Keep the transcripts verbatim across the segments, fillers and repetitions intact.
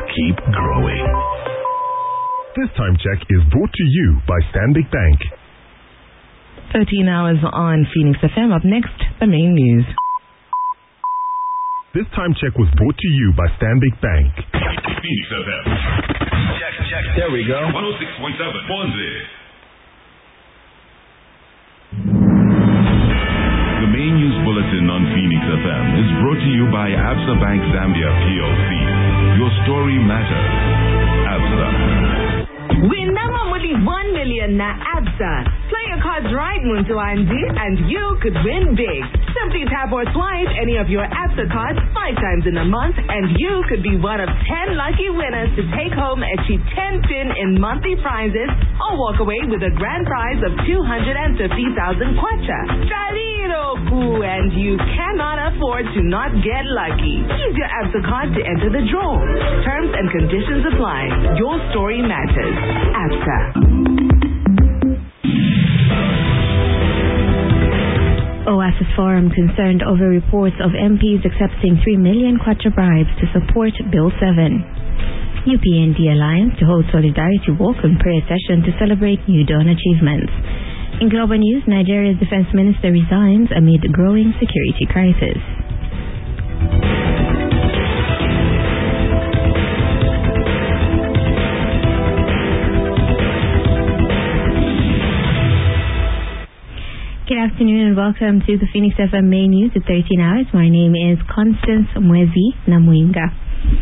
keep growing. This time check is brought to you by Stanbic Bank. thirteen hours on Phoenix F M. Up next, the main news. This time check was brought to you by Stanbic Bank. Phoenix F M. Check, check. There we go. one oh six point seven. Bonzi. The main news bulletin on Phoenix F M is brought to you by Absa Bank Zambia P L C. Your story matters. Absa. Win only one million na Absa. Play your cards right, Muntu Andy, and you could win big. Simply tap or swipe any of your Absa cards five times in a month, and you could be one of ten lucky winners to take home a cheap ten pin in monthly prizes, or walk away with a grand prize of two hundred fifty thousand kwacha. Chaliroku, and you cannot afford to not get lucky. Use your Absa card to enter the draw. Terms and conditions apply. Your story matters. Absa. Oasis Forum concerned over reports of M Ps accepting three million kwacha bribes to support Bill seven. U P N D Alliance to hold Solidarity Walk and prayer session to celebrate New Dawn achievements. In global news, Nigeria's defense minister resigns amid growing security crisis. Good afternoon and welcome to the Phoenix F M main news at thirteen hours. My name is Constance Mwezi Namuinga.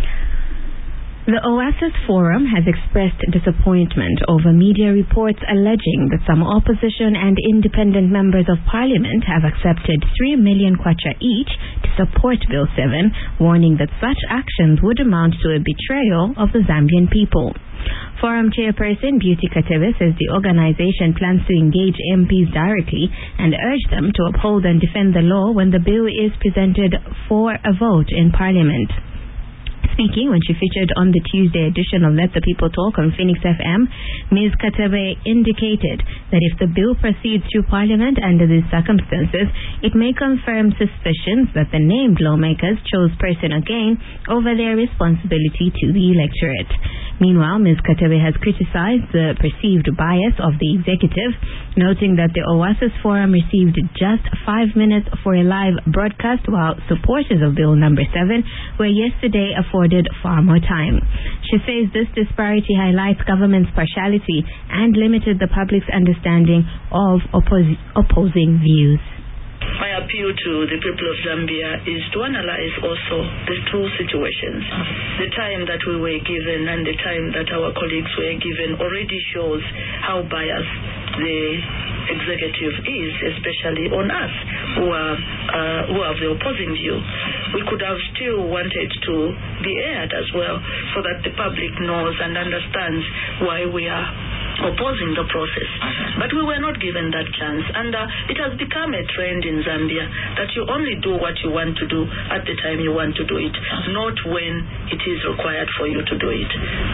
The Oasis Forum has expressed disappointment over media reports alleging that some opposition and independent members of parliament have accepted three million kwacha each to support Bill seven, warning that such actions would amount to a betrayal of the Zambian people. Forum chairperson Beauty Katebe says the organization plans to engage M Ps directly and urge them to uphold and defend the law when the bill is presented for a vote in Parliament. Speaking when she featured on the Tuesday edition of Let the People Talk on Phoenix F M, Miz Katebe indicated that if the bill proceeds through Parliament under these circumstances, it may confirm suspicions that the named lawmakers chose person again over their responsibility to the electorate. Meanwhile, Miz Katebe has criticized the perceived bias of the executive, noting that the Oasis Forum received just five minutes for a live broadcast, while supporters of Bill number seven were yesterday afforded far more time. She says this disparity highlights government's partiality and limited the public's understanding of oppos- opposing views. My appeal to the people of Zambia is to analyze also the two situations. The time that we were given and the time that our colleagues were given already shows how biased the executive is, especially on us who are uh, who have the opposing view. We could have still wanted to be aired as well, so that the public knows and understands why we are opposing the process. But we were not given that chance, and uh, it has become a trend in Zambia that you only do what you want to do at the time you want to do it, not when it is required for you to do it.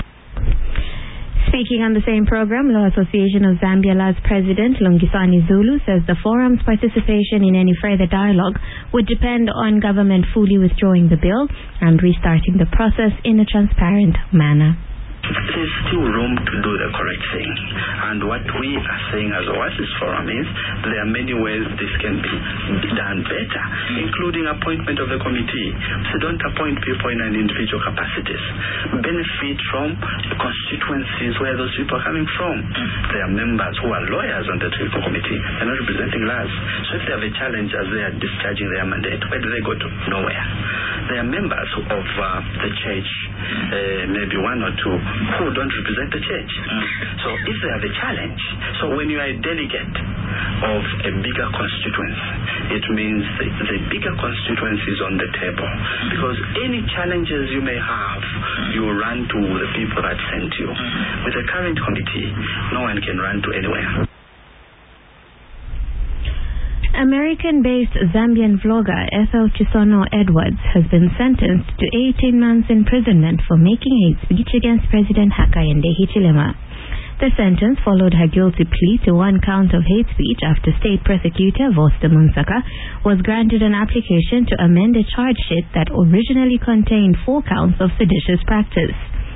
Speaking on the same program, Law Association of Zambia Law's president Lungisani Zulu says the forum's participation in any further dialogue would depend on government fully withdrawing the bill and restarting the process in a transparent manner. There's still room to do the correct thing. And what we are saying as Oasis Forum is there are many ways this can be done better, including appointment of the committee. So don't appoint people in an individual capacities. Benefit from the constituencies where those people are coming from. There are members who are lawyers on the technical committee. They're not representing us. So if they have a challenge as they are discharging their mandate, where do they go to? Nowhere. There are members of uh, the church, uh, maybe one or two, who don't represent the church. Mm. So if they have a challenge, so when you are a delegate of a bigger constituency, it means the, the bigger constituency is on the table. Mm. Because any challenges you may have, mm. you run to the people that sent you. Mm. With the current committee, no one can run to anywhere. American-based Zambian vlogger Ethel Chisono Edwards has been sentenced to eighteen months imprisonment for making hate speech against President Hakainde Hichilema. The sentence followed her guilty plea to one count of hate speech after State Prosecutor Vosta Munsaka was granted an application to amend a charge sheet that originally contained four counts of seditious practice.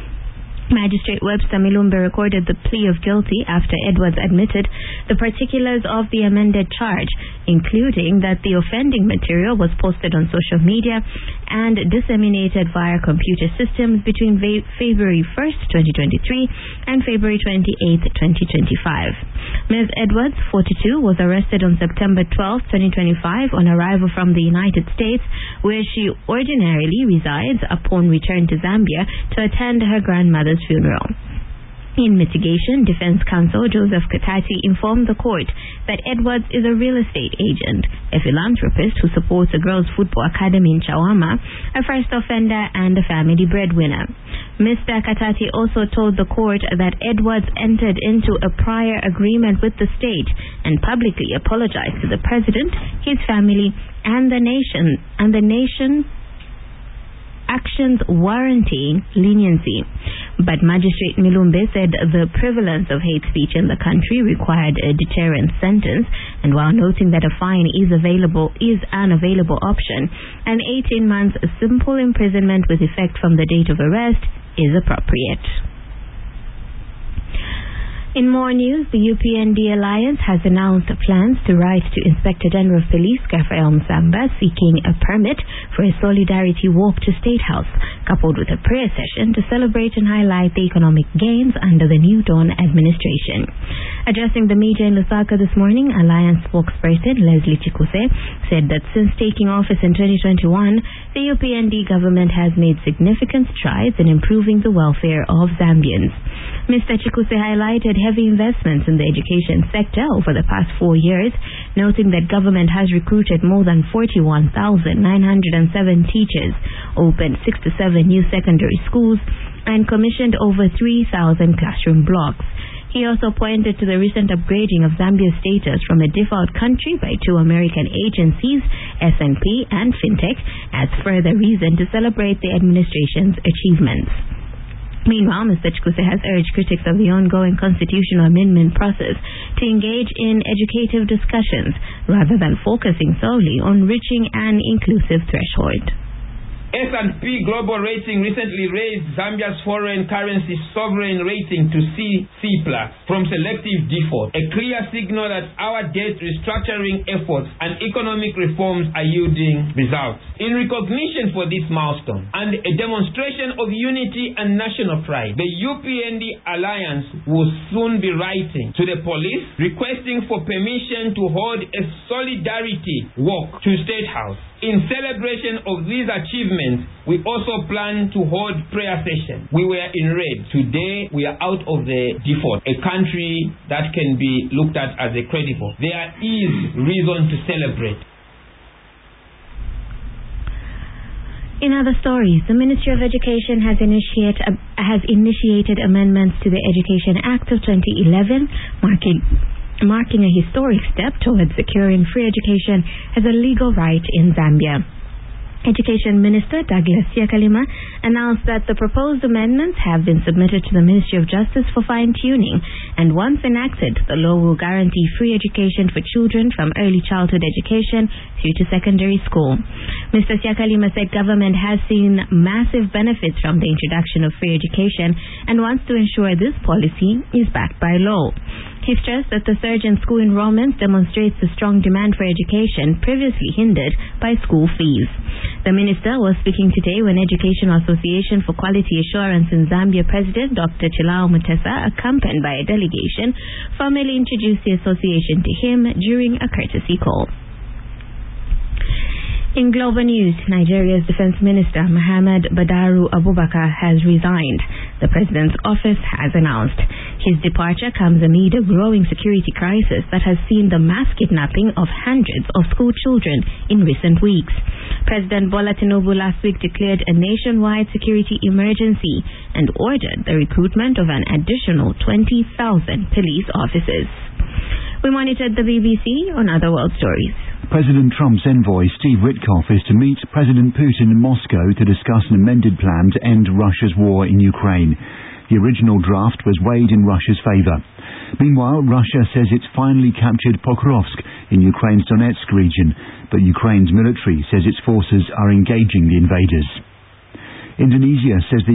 Magistrate Webster Milumbe recorded the plea of guilty after Edwards admitted the particulars of the amended charge, including that the offending material was posted on social media and disseminated via computer systems between February first, twenty twenty-three and February twenty-eighth, twenty twenty-five. Miz Edwards, forty-two, was arrested on September twelfth, twenty twenty-five on arrival from the United States, where she ordinarily resides, upon return to Zambia to attend her grandmother's funeral. In mitigation, Defense Counsel Joseph Katati informed the court that Edwards is a real estate agent, a philanthropist who supports a girls' football academy in Chawama, a first offender, and a family breadwinner. Mister Katati also told the court that Edwards entered into a prior agreement with the state and publicly apologized to the president, his family, and the nation, and the nation actions warranting leniency. But Magistrate Milumbe said the prevalence of hate speech in the country required a deterrent sentence, and while noting that a fine is available is an available option, an eighteen months simple imprisonment with effect from the date of arrest is appropriate. In more news, the U P N D Alliance has announced plans to write to Inspector General of Police Raphael Msamba seeking a permit for a solidarity walk to State House, coupled with a prayer session to celebrate and highlight the economic gains under the New Dawn administration. Addressing the media in Lusaka this morning, Alliance spokesperson Leslie Chikuse said that since taking office in twenty twenty-one, the U P N D government has made significant strides in improving the welfare of Zambians. Mister Chikuse highlighted heavy investments in the education sector over the past four years, noting that government has recruited more than forty-one thousand nine hundred seven teachers, opened sixty-seven new secondary schools, and commissioned over three thousand classroom blocks. He also pointed to the recent upgrading of Zambia's status from a default country by two American agencies, S and P and FinTech, as further reason to celebrate the administration's achievements. Meanwhile, Mister Chikuse has urged critics of the ongoing constitutional amendment process to engage in educative discussions rather than focusing solely on reaching an inclusive threshold. S and P Global Rating recently raised Zambia's foreign currency sovereign rating to C, C plus, from selective default, a clear signal that our debt restructuring efforts and economic reforms are yielding results. In recognition for this milestone and a demonstration of unity and national pride, the U P N D Alliance will soon be writing to the police requesting for permission to hold a solidarity walk to State House. In celebration of these achievements, we also plan to hold prayer sessions. We were in red. Today, we are out of the default, a country that can be looked at as a credible. There is reason to celebrate. In other stories, the Ministry of Education has, initiate, uh, has initiated amendments to the Education Act of twenty eleven, marking marking a historic step towards securing free education as a legal right in Zambia. Education Minister Douglas Siakalima announced that the proposed amendments have been submitted to the Ministry of Justice for fine-tuning, and once enacted, the law will guarantee free education for children from early childhood education through to secondary school. Mister Siakalima said government has seen massive benefits from the introduction of free education and wants to ensure this policy is backed by law. He stressed that the surge in school enrollments demonstrates the strong demand for education previously hindered by school fees. The minister was speaking today when Educational Association for Quality Assurance in Zambia President Doctor Chilao Mutesa, accompanied by a delegation, formally introduced the association to him during a courtesy call. In global news, Nigeria's Defense Minister Muhammad Badaru Abubakar has resigned. The president's office has announced. His departure comes amid a growing security crisis that has seen the mass kidnapping of hundreds of school children in recent weeks. President Bola Tinubu last week declared a nationwide security emergency and ordered the recruitment of an additional twenty thousand police officers. We monitored the B B C on Other World Stories. President Trump's envoy Steve Witkoff is to meet President Putin in Moscow to discuss an amended plan to end Russia's war in Ukraine. The original draft was weighed in Russia's favour. Meanwhile, Russia says it's finally captured Pokrovsk in Ukraine's Donetsk region, but Ukraine's military says its forces are engaging the invaders. Indonesia says the